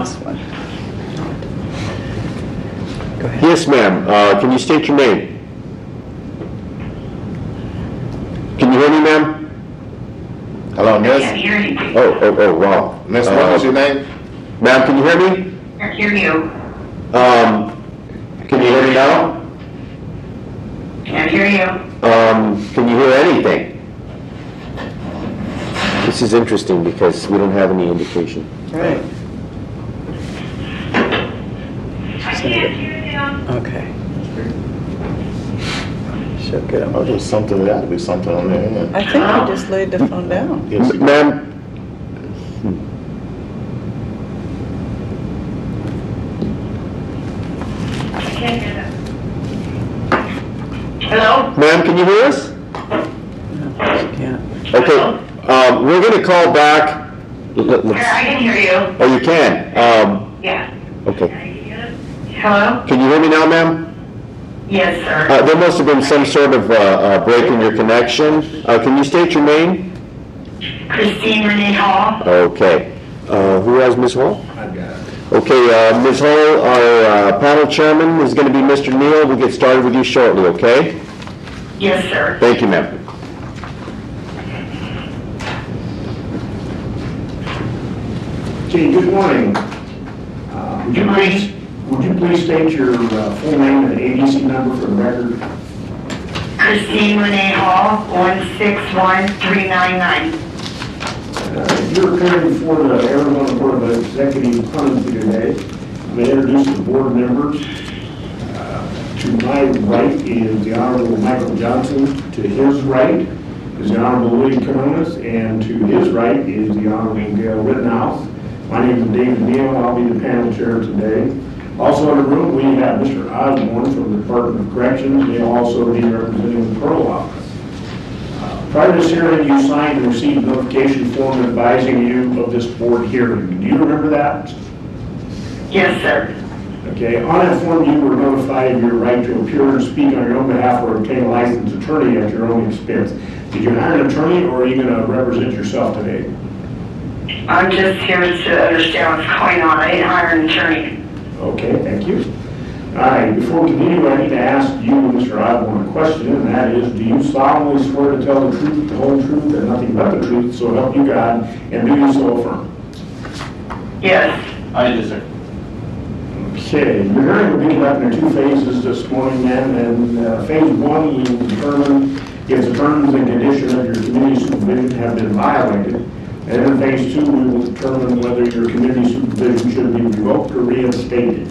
lost one. Go ahead. Yes, ma'am. Can you state your name? Can you hear me, ma'am? Hello, Miss. I can't hear anything. Oh, wow. Miss, what is your name? Ma'am, can you hear me? I can't hear you. Can you hear me now? Can't hear you. Can you hear anything? This is interesting because we don't have any indication. Right. I can't hear you. Okay. She'll get him. Oh, there's something, there ought to be something on there. Yeah. I think he just laid the phone down. Yes, you- Ma'am, I can't hear them. Hello? ma'am, can you hear us? No, she can't. Okay, we're going to call back. Let's- Yeah, I can hear you. Oh, you can? Yeah. Okay. Hello? Can you hear me now, ma'am? Yes, sir. There must have been some sort of break in your connection. Can you state your name? Christine Renee Hall. Okay. Who has Ms. Hall? I've got it. Okay, Ms. Hall, our panel chairman is going to be Mr. Neal. We'll get started with you shortly, okay? Yes, sir. Thank you, ma'am. Okay, good morning. Would you please state your full name and agency number for the record? Christine Renee Hall, 161399. You're appearing before the Arizona Board of Executive Clemency today. I'm going to introduce the board members. To my right is the Honorable Michael Johnson. To his right is the Honorable William Canonis, and to his right is the Honorable Gail Rittenhouse. My name is David Neal. I'll be the panel chair today. Also in the room, we have Mr. Osborne from the Department of Corrections. They'll also be representing the parole office. Prior to this hearing, you signed and received a notification form advising you of this board hearing. Do you remember that? Yes, sir. Okay, on that form, you were notified of your right to appear and speak on your own behalf or obtain a licensed attorney at your own expense. Did you hire an attorney, or are you going to represent yourself today? I'm just here to understand what's going on. I didn't hire an attorney. Okay, thank you. All right, before we continue, I need to ask you, Mr. Osborne, a question, and that is, do you solemnly swear to tell the truth, the whole truth, and nothing but the truth, so help you God, and do you so affirm? Yes. I do, sir. Okay, your hearing will be conducted in two phases this morning, then, and phase one, we will determine if the terms and conditions of your community supervision have been violated, and in phase two, we will determine whether your community supervision should be revoked or reinstated.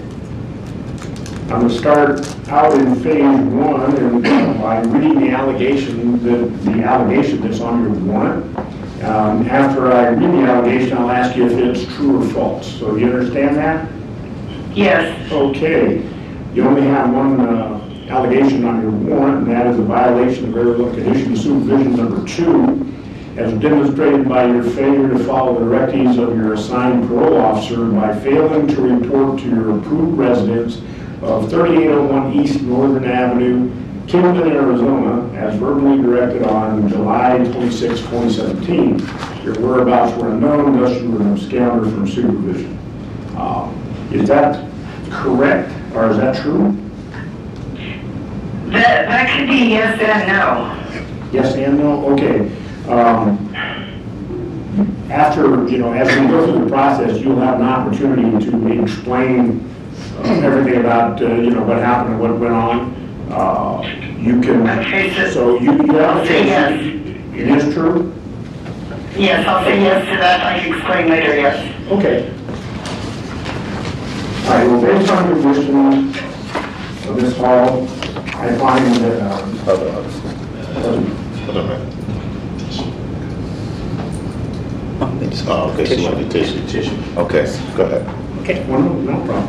I'm going to start out in phase one and by reading the allegation that's on your warrant. After I read the allegation, I'll ask you if it's true or false. So you understand that? Yes. Okay. You only have one allegation on your warrant, and that is a violation of Arizona Condition Supervision number 2, as demonstrated by your failure to follow the directives of your assigned parole officer by failing to report to your approved residence of 3801 East Northern Avenue, Camden, Arizona, as verbally directed on July 26, 2017. Your whereabouts were unknown, thus you were absconded from supervision. Is that correct, or is that true? That could be yes and no. Yes and no? Okay. After, as we go through the process, you'll have an opportunity to explain everything about, what happened and what went on. You can, Okay, so you have I'll to say yes. It is true? Yes, I'll say yes to that. I can explain later, yes. Okay. All right, well, based on your wisdom of this hall, I find that, Hold on a minute. Oh, they just Oh, okay, so you want the tissue. Okay, go ahead. okay, no problem.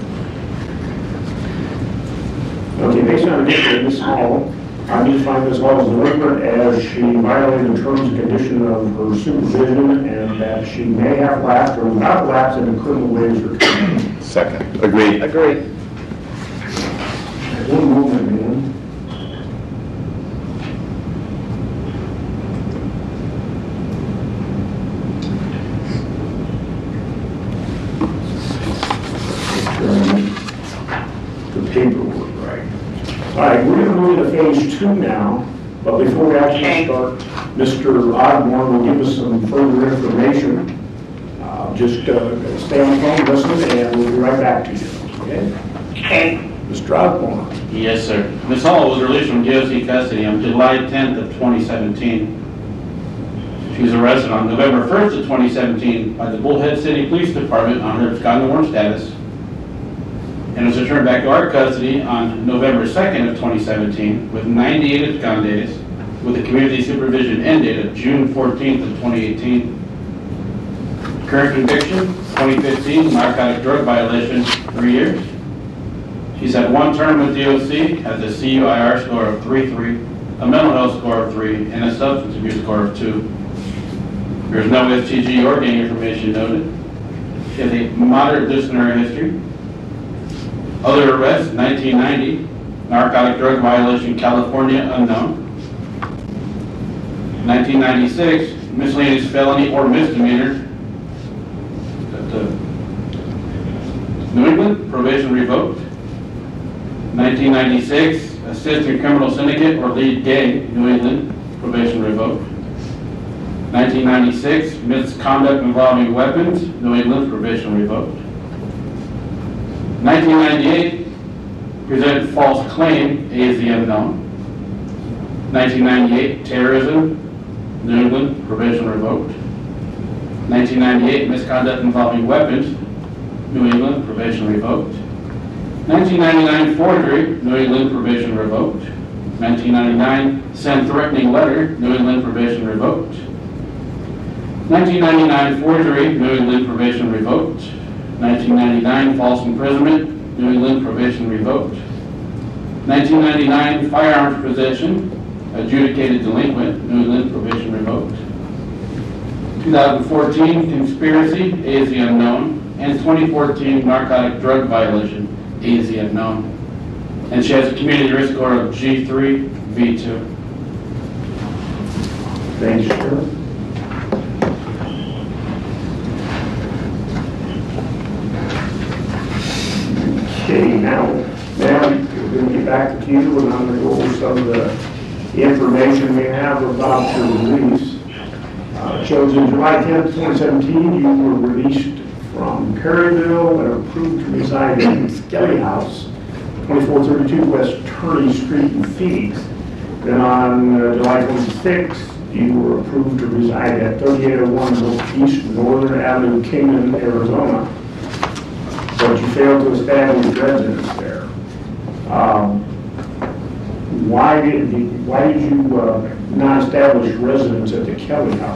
Okay, based on the issue of Ms. Hall, I define Ms. Hall as delinquent as she violated the terms and conditions of her supervision and that she may have lapsed or without lapse in the criminal ways or committed. Second. Agreed. Agreed. One moment, man. paperwork, right? All right, we're gonna move into phase 2 now, but before we actually Okay. start, Mr. Osborne will give us some further information. Just stay on the phone, listen, and we'll be right back to you, okay? Okay. Mr. Osborne. Yes, sir. Ms. Hall was released from DOC custody on July 10th of 2017. She was arrested on November 1st of 2017 by the Bullhead City Police Department on her absconding warrant status, and was returned back to our custody on November 2nd of 2017 with 98 abscond days, with a community supervision end date of June 14th of 2018. Current conviction, 2015, narcotic drug violation, 3 years. She's had 1 term with DOC, has a CUIR score of 3.3, a mental health score of 3, and a substance abuse score of 2. There's no STG or gang information noted. She has a moderate disciplinary history. Other arrests, 1990, narcotic drug violation, California, unknown. 1996, miscellaneous felony or misdemeanor, New England, probation revoked. 1996, assistant criminal syndicate or lead gang, New England, probation revoked. 1996, misconduct involving weapons, New England, probation revoked. 1998, presented false claim, A is the unknown. 1998, terrorism, New England, probation revoked. 1998, misconduct involving weapons, New England, probation revoked. 1999, forgery, New England, probation revoked. 1999, send threatening letter, New England, probation revoked. 1999, forgery, New England, probation revoked. 1999, false imprisonment, New England, probation revoked. 1999, firearms possession, adjudicated delinquent, New England, probation revoked. 2014, conspiracy, A is the unknown, and 2014, narcotic drug violation, A is the unknown. And she has a community risk score of G3, V2. Thanks, sir. Okay, now, we're going to get back to you, and I'm going to go over some of the information we have about your release. Shows in July 10th, 2017, you were released from Perryville and approved to reside in Skelly House, 2432 West Turney Street in Phoenix. Then on July 26th, you were approved to reside at 3801 East Northern Avenue, Kingman, Arizona, but you failed to establish residence there. Why did you not establish residence at the Kelly House?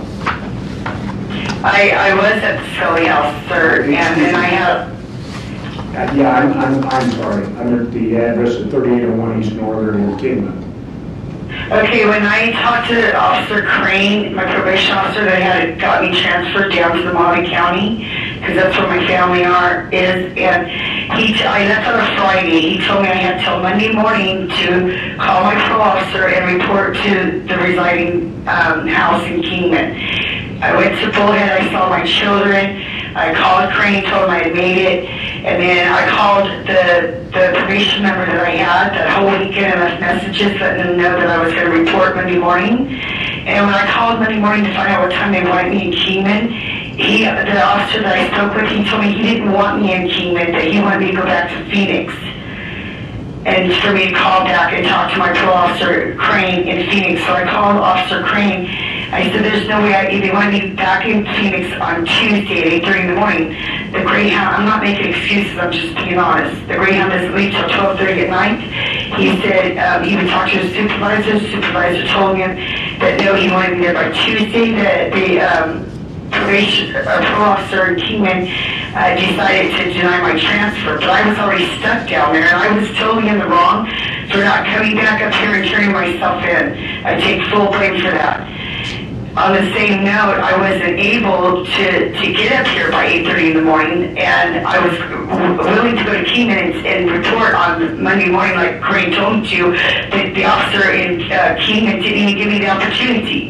I was at the Scully House, sir, and I have, Yeah, I'm sorry. I'm at the address at 3801 East Northern in Kingman. okay, when I talked to Officer Crane, my probation officer that had got me transferred down to the Maumee County, because that's where my family is, and I left on a Friday. He told me I had till Monday morning to call my parole officer and report to the residing house in Kingman. I went to Bullhead, I saw my children, I called Crane, told him I had made it, and then I called the probation member that I had that whole weekend and left messages letting them know that I was going to report Monday morning. And when I called Monday morning to find out what time they wanted me in Kingman, the officer that I spoke with, he told me he didn't want me in Kingman, that he wanted me to go back to Phoenix. And for me to call back and talk to my parole officer, Crane, in Phoenix. So I called Officer Crane. I said, there's no way they want me back in Phoenix on Tuesday at 8:30 in the morning. The Greyhound, I'm not making excuses, I'm just being honest. The Greyhound doesn't leave till 12:30 at night. He said he would talk to his supervisor. The supervisor told him that no, he wanted me there by Tuesday. The parole officer in Kingman decided to deny my transfer, but I was already stuck down there, and I was totally in the wrong for not coming back up here and turning myself in. I take full blame for that. On the same note, I wasn't able to get up here by 8:30 in the morning, and I was willing to go to Kingman and report on Monday morning like Crane told me to, but the officer in Kingman didn't even give me the opportunity.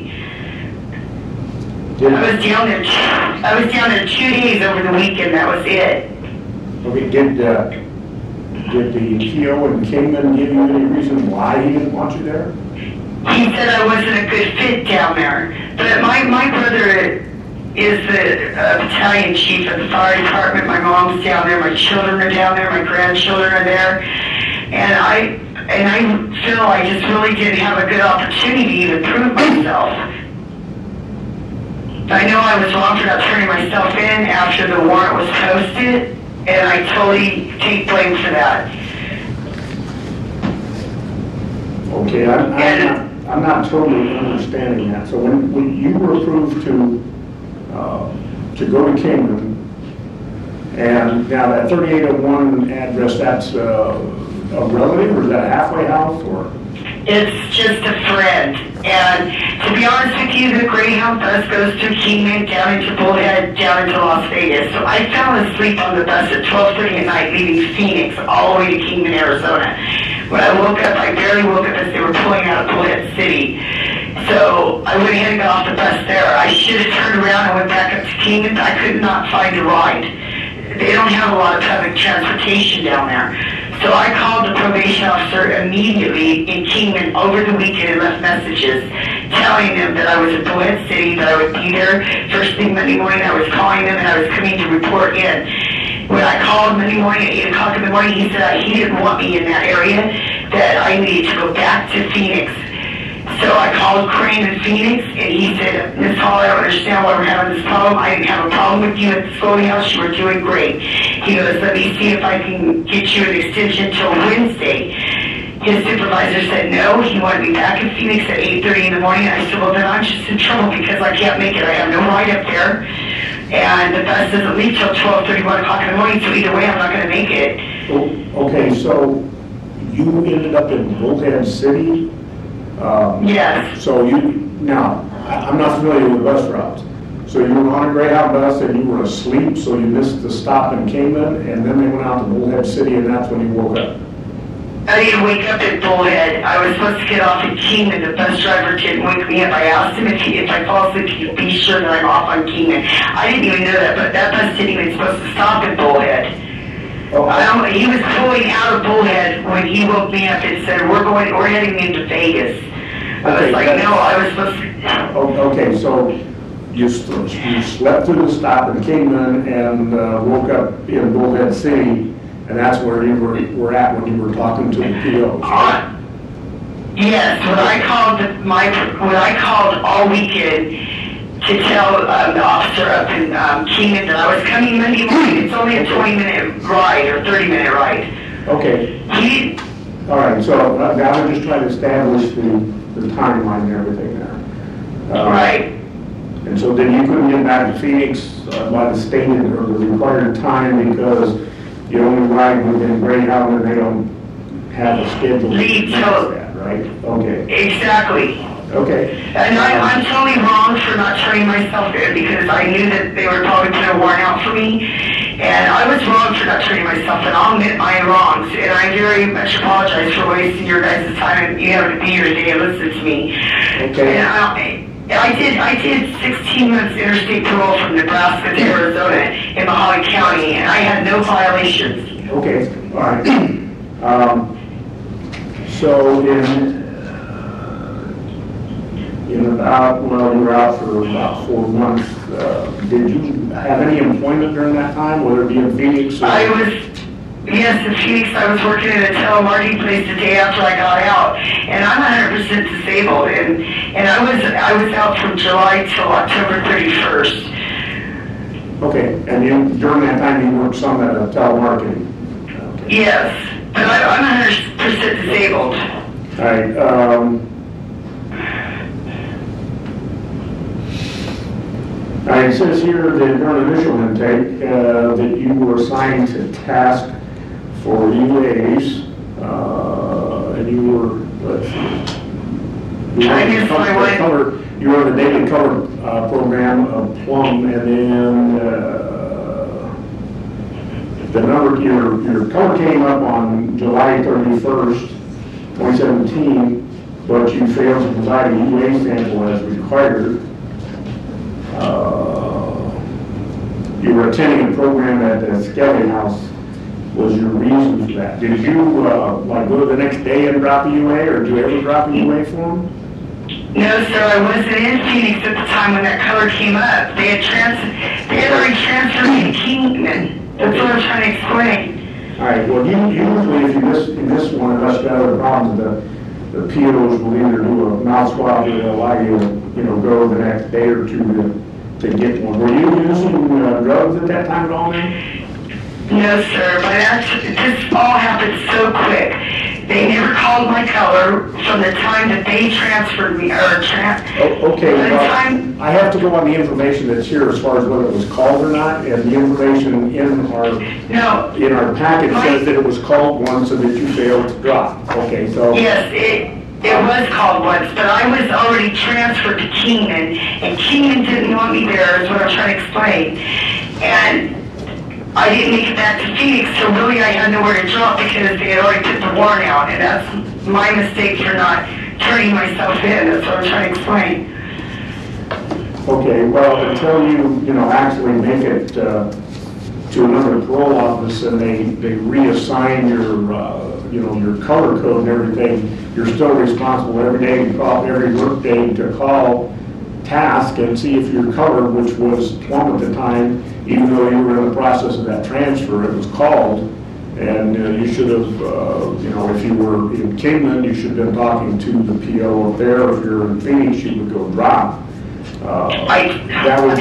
I was down there 2 days over the weekend, that was it. Okay, did Did the PO in Kingman give you any reason why he didn't want you there? He said I wasn't a good fit down there. But my brother is the battalion chief of the fire department. My mom's down there, my children are down there, my grandchildren are there. And I feel I just really didn't have a good opportunity to prove myself. I know I was wrong for not turning myself in after the warrant was posted, and I totally take blame for that. Okay, I'm not totally understanding that. So when you were approved to go to Kingman, and now that 3801 address, that's a relative, or is that a halfway house, or? It's just a friend. And to be honest with you, the Greyhound bus goes through Kingman, down into Bullhead, down into Las Vegas. So I fell asleep on the bus at 12:30 at night, leaving Phoenix all the way to Kingman, Arizona. When I woke up, I barely woke up as they were pulling out of Bullhead City. So I went ahead and got off the bus there. I should have turned around and went back up to Kingman, but I could not find a ride. They don't have a lot of public transportation down there. So I called the probation officer immediately in Kingman over the weekend and left messages telling them that I was in Bullhead City, that I would be there first thing Monday morning. I was calling them and I was coming to report in. When I called Monday morning at 8 o'clock in the morning, he said he didn't want me in that area, that I needed to go back to Phoenix. So I called Crane in Phoenix, and he said, Ms. Hall, I don't understand why we're having this problem. I didn't have a problem with you at the schoolhouse. You were doing great. He goes, let me see if I can get you an extension till Wednesday. His supervisor said no. He wanted me back in Phoenix at 8:30 in the morning. I said, well, then I'm just in trouble because I can't make it. I have no ride up there. And the bus doesn't leave till 12:30, 1 o'clock in the morning, so either way, I'm not going to make it. Okay, so you ended up in Bullhead City? Yes. So now, I'm not familiar with bus routes. So you were on a Greyhound bus and you were asleep, so you missed the stop in Kingman, and then they went out to Bullhead City, and that's when you woke up? I didn't wake up in Bullhead. I was supposed to get off in Kingman. The bus driver didn't wake me up. I asked him if I fall asleep, he'd be sure that I'm off on Kingman. I didn't even know that, but that bus didn't even supposed to stop in Bullhead. He was pulling out of Bullhead when he woke me up and said, we're heading into Vegas. I was like, no, I was supposed to. Okay, so you slept through the stop in Kingman and woke up in Bullhead City, and that's where you were at when you were talking to the POs, right? Yes, when I called all weekend to tell the officer up in Kingman that I was coming Monday morning. It's only a 20-minute ride or 30-minute ride. Okay. All right, so now we're just trying to establish the timeline and everything there. Right. And so then you couldn't get back to Phoenix by the stated or the required time because you only ride within Greyhound and they don't have a schedule. Leave till that, right? Okay. Exactly. Okay. And I'm totally wrong for not turning myself in because I knew that they were probably putting a warrant out for me. And I was wrong for not turning myself in. I'll admit my wrongs. And I very much apologize for wasting your guys' time and you having to be here today and listen to me. Okay. And I did 16 months interstate parole from Nebraska to Arizona in Mahoney County, and I had no violations. Okay. All right. So in about, well, you were out for about 4 months. Did you have any employment during that time, whether it be in Phoenix? Yes, in Phoenix, I was working at a telemarketing place the day after I got out, and I'm 100% disabled, and I was out from July till October 31st. Okay, and during that time you worked some at a telemarketing? Okay. Yes, but I'm 100% disabled. All right. It says here that during initial intake that you were assigned to task for UAs, and you were, let's see, you were in the daily cover program of Plum, and then the number, your cover came up on July 31st, 2017, but you failed to provide a UA sample as required. You were attending a program at the Skelly House was your reason for that? Did you, like, go the next day and drop a UA, or did you ever drop a UA for them? No, sir, I wasn't in Phoenix at the time when that color came up. They had already transferred me to Kingman. That's what I'm trying to explain. All right, well, usually if you in this one, unless you have other problems, the POs will either do a mouth swab or they'll allow you to, go the next day or two to get one. Were you using drugs at that time at all, man? No, sir, but this all happened so quick. They never called my color from the time that they transferred me, Okay, well, I have to go on the information that's here as far as whether it was called or not, and the information in our packet says that it was called once and that you failed to drop. Okay, so. Yes, it was called once, but I was already transferred to Kingman, and Kingman didn't want me there, is what I'm trying to explain. And I didn't make it back to Phoenix, so really I had nowhere to drop because they had already put the warrant out, and that's my mistake for not turning myself in. That's what I'm trying to explain. Okay, well, until you actually make it to another parole office and they reassign your color code and everything, you're still responsible every day to call, every work day to call task and see if your color, which was plum at the time, even though you were in the process of that transfer, it was called, and you should have, if you were in Kingman, you should have been talking to the PO up there. If you're in Phoenix, you would go drop. That was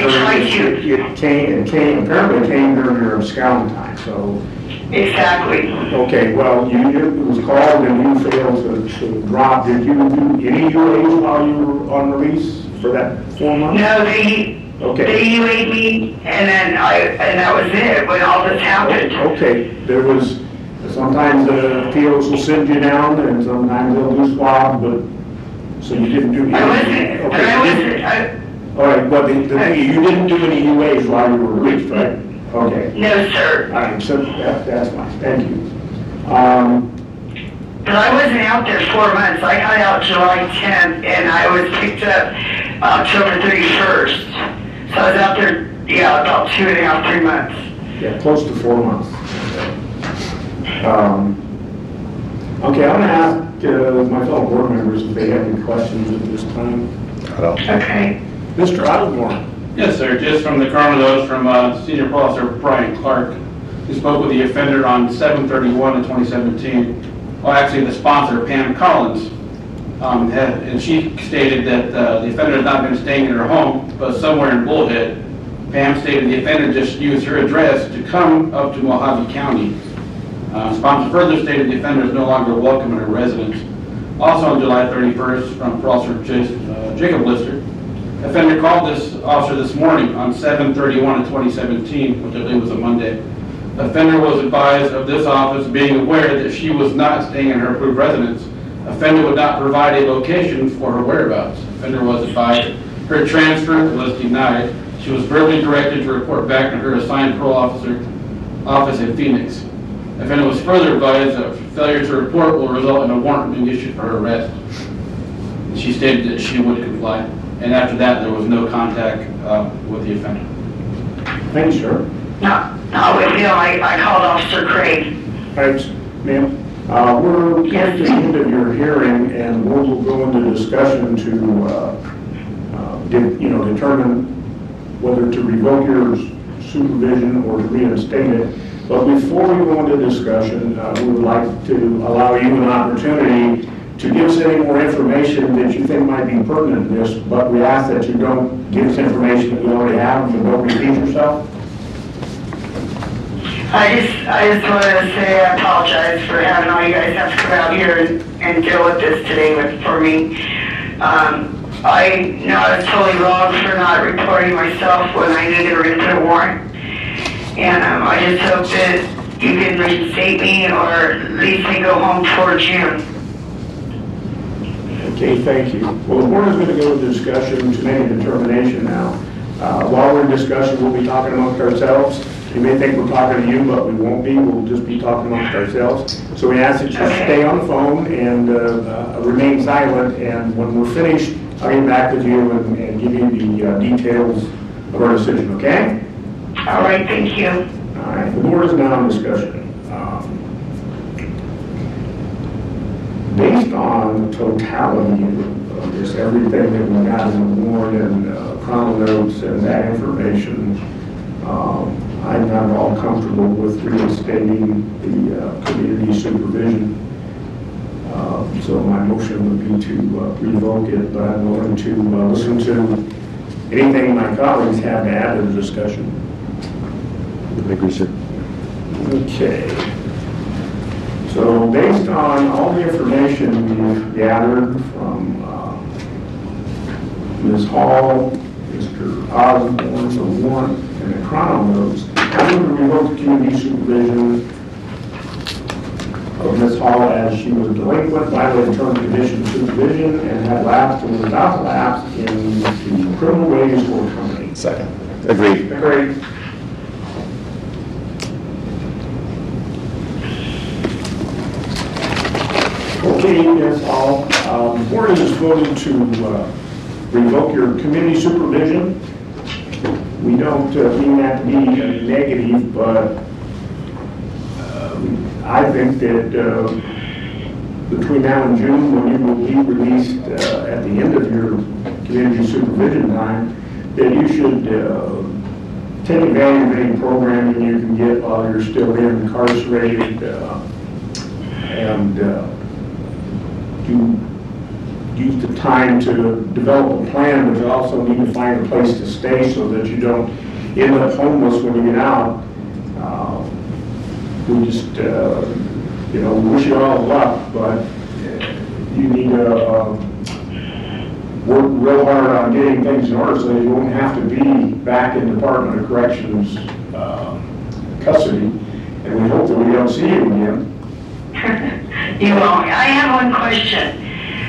apparently came during your abscond time, so. Exactly. Okay, well, it was called and you failed to drop. Did you do any UAs while you were on release for that 4 months? No, they UA'd me, and then that was it when all this happened. Okay, sometimes the POs will send you down, and sometimes they'll do swab, but, so you didn't do any. I wasn't, all right, but you didn't do any UAs while you were released, right? Okay. No, sir. All right, so that's fine, thank you. But I wasn't out there 4 months. I got out July 10th, and I was picked up October 31st. So I was out there, about 2.5, 3 months. Yeah, close to 4 months. Okay, I'm going to ask my fellow board members if they have any questions at this time. Okay. Mr. Ottomore. Yes, sir. Just from the coroner notes from Senior Parole Officer Brian Clark, who spoke with the offender on 7/31/2017. Well, actually, the sponsor, Pam Collins, and she stated that the offender had not been staying in her home, but somewhere in Bullhead. Pam stated the offender just used her address to come up to Mojave County. Sponsor further stated the offender is no longer welcome in her residence. Also on July 31st, from Parole Officer Jacob Lister, offender called this officer this morning on 7/31/2017, which I believe was a Monday. The offender was advised of this office being aware that she was not staying in her approved residence. Offender would not provide a location for her whereabouts. Offender was advised her transfer was denied. She was verbally directed to report back to her assigned parole officer office in Phoenix. Offender was further advised that failure to report will result in a warrant being issued for her arrest. She stated that she would comply. And after that, there was no contact with the offender. Thank you, sir. Not with him. I called Officer Craig. Thanks, ma'am. We're at the end of your hearing, and we'll go into discussion to, determine whether to revoke your supervision or to reinstate it. But before we go into discussion, we would like to allow you an opportunity to give us any more information that you think might be pertinent to this, but we ask that you don't give us information that you already have and don't repeat yourself. I just wanted to say I apologize for having all you guys have to come out here and deal with this today for me. I know I was totally wrong for not reporting myself when I knew they were going to put a warrant. And I just hope that you can reinstate me or at least me go home before June. Okay, thank you. Well, the board is going to go into discussion to make a determination now. While we're in discussion, we'll be talking amongst ourselves. You may think we're talking to you, but we won't be. We'll just be talking amongst ourselves. So we ask that you stay on the phone and remain silent. And when we're finished, I'll get back with you and give you the details of our decision, okay? All right, thank you. All right, the board is now in discussion. based on the totality of just everything that we got in the warrant and chrono notes and that information, I'm not at all comfortable with reinstating the community supervision. So my motion would be to revoke it, but I'm willing to listen to anything my colleagues have to add to the discussion. I agree, sir. Okay. So based on all the information we've gathered from Ms. Hall, Mr. Osborne, the warrant, and the chrono notes, I'm going to revoke the community supervision of Ms. Hall as she was delinquent, violated term and condition of supervision, and had lapsed and was about to lapse in the criminal ways for company. Second. Agreed. Agreed. Okay, Ms. Hall, the board has voted to revoke your community supervision. We don't mean that to be negative, but I think that between now and June, when you will be released at the end of your community supervision time, that you should take advantage of any programming you can get while you're still incarcerated and use the time to develop a plan, but you also need to find a place to stay so that you don't end up homeless when you get out. We just, wish you all luck, but you need to work real hard on getting things in order so that you won't have to be back in Department of Corrections custody, and we hope that we don't see you again. You won't. I have one question.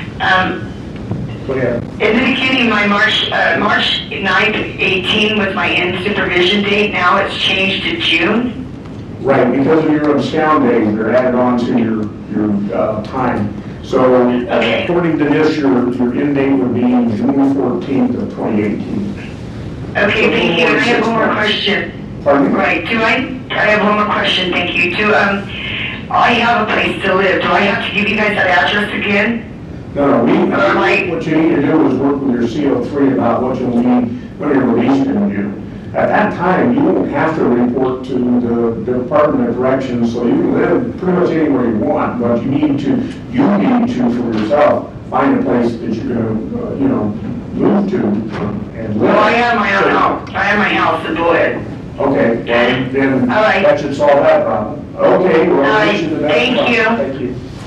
Go ahead. In the beginning, my March 9th, 18 was my end supervision date. Now it's changed to June. Right, because of your abscond days, they're added on to your time. So Okay. according to this, your end date would be June 14th of 2018. Okay, thank you. And I have one more question. Pardon me? Right. I have one more question. Thank you. I have a place to live. Do I have to give you guys that address again? No, Right. what you need to do is work with your CO3 about what you'll need when you're released in June. At that time, you won't have to report to the Department of Corrections, so you can live pretty much anywhere you want, but you need to for yourself, find a place that you're going to, move to and live. Well, I have my own house. I have my house in Boyd. Okay, well, then All right. that should solve that problem. Okay, well, All I right, wish you the best. thank of luck. you. Thank you.